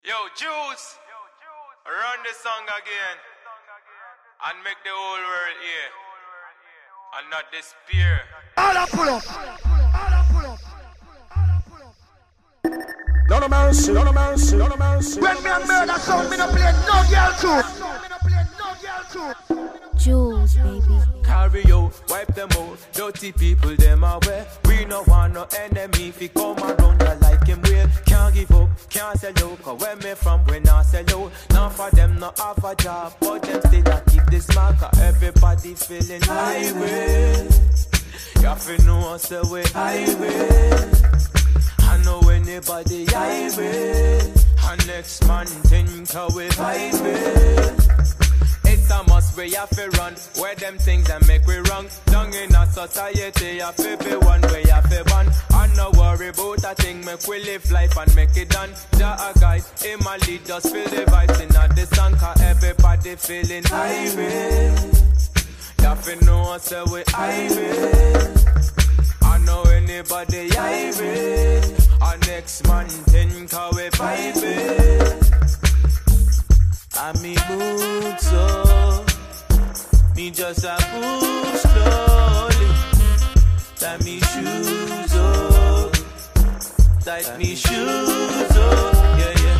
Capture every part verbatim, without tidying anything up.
Yo, Juice, run the song again and make the whole world hear and not despair. All up, pull up. All up, pull up. No no mercy, no no mercy, no no mercy. When me a murder song, me no play no girl too. Me no play no girl too. Jules, baby. Carry out, wipe them out. Dirty people, them away. We no want no enemy. If he come around, you like him well. Can't give up, can't sell out. Cause where me from, we not sell out. None for them not have a job, but them still a keep this marker. Everybody feeling highway. You have to know us the way highway. I know anybody highway. And next man think how we vibe. It's a must we have to run. Where them things that make we wrong. Down in a society, have to be one way, have to ban. I no worry about a thing, make we live life and make it done. Jah a guide, in my lead, just feel the vibes in a the song. Cause everybody feeling highway. You have to know us the way highway. I know anybody highway. Our next man think how we vibe. I me move so, me just a push slowly. Tie me shoes up, tie me shoes up, yeah yeah.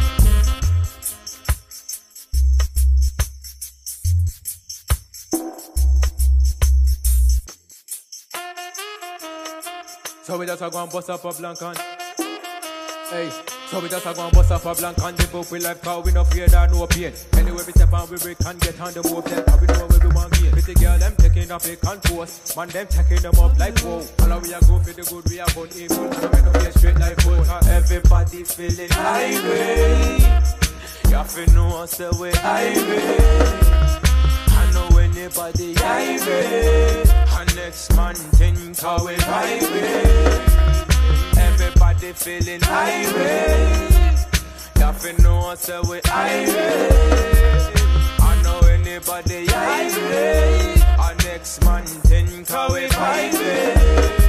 So we just a go and bust up a blank and hey, so we just a go and bust up a blank and live up with life cause we no fear that no pain. Anyway we step on we break and get on the move then cause we know where we want gain. Pretty girl them taking up a can force, man them taking them up like whoa. All we a go for the good, we a gun evil, and we no get straight like foot. Cause everybody feeling highway. You have to know us the way highway. I know anybody highway. And next man think how we vibe. Everybody feeling highway. You have to know us the way highway. I know anybody highway. Our next man think how we vibe.